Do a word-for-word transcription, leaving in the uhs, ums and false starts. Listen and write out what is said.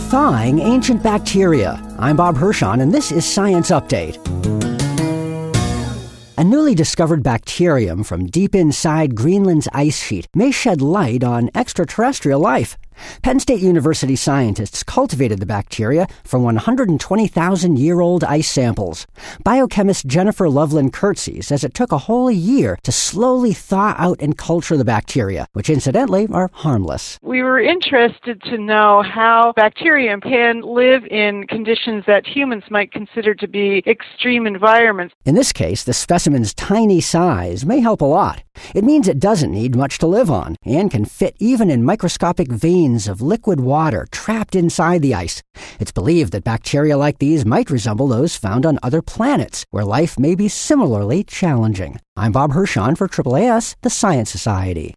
Thawing ancient bacteria. I'm Bob Hirschon, and this is Science Update. A newly discovered bacterium from deep inside Greenland's ice sheet may shed light on extraterrestrial life. Penn State University scientists cultivated the bacteria from one hundred twenty thousand year old ice samples. Biochemist Jennifer Loveland Kirksey says it took a whole year to slowly thaw out and culture the bacteria, which incidentally are harmless. We were interested to know how bacteria can live in conditions that humans might consider to be extreme environments. In this case, the specimen's tiny size may help a lot. It means it doesn't need much to live on and can fit even in microscopic veins of liquid water trapped inside the ice. It's believed that bacteria like these might resemble those found on other planets, where life may be similarly challenging. I'm Bob Hirschon for A A A S, the Science Society.